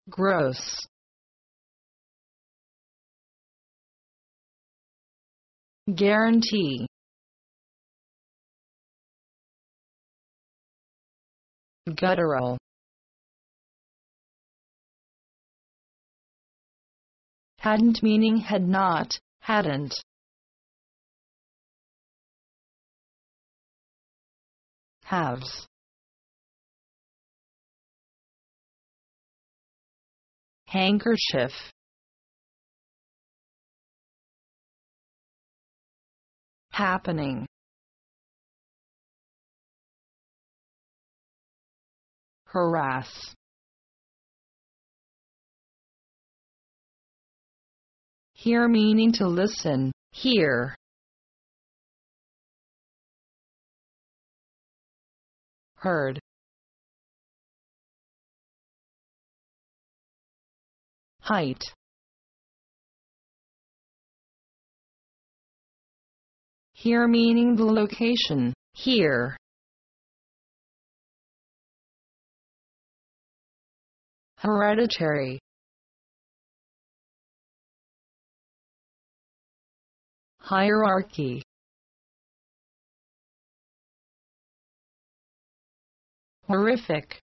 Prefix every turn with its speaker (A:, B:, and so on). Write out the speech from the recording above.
A: gross, guarantee, guttural, hadn't meaning had not, hadn't, halves, handkerchief, happening, harass, hear meaning to listen, hear, heard, height, hear meaning the location, here, hereditary, hierarchy, horrific,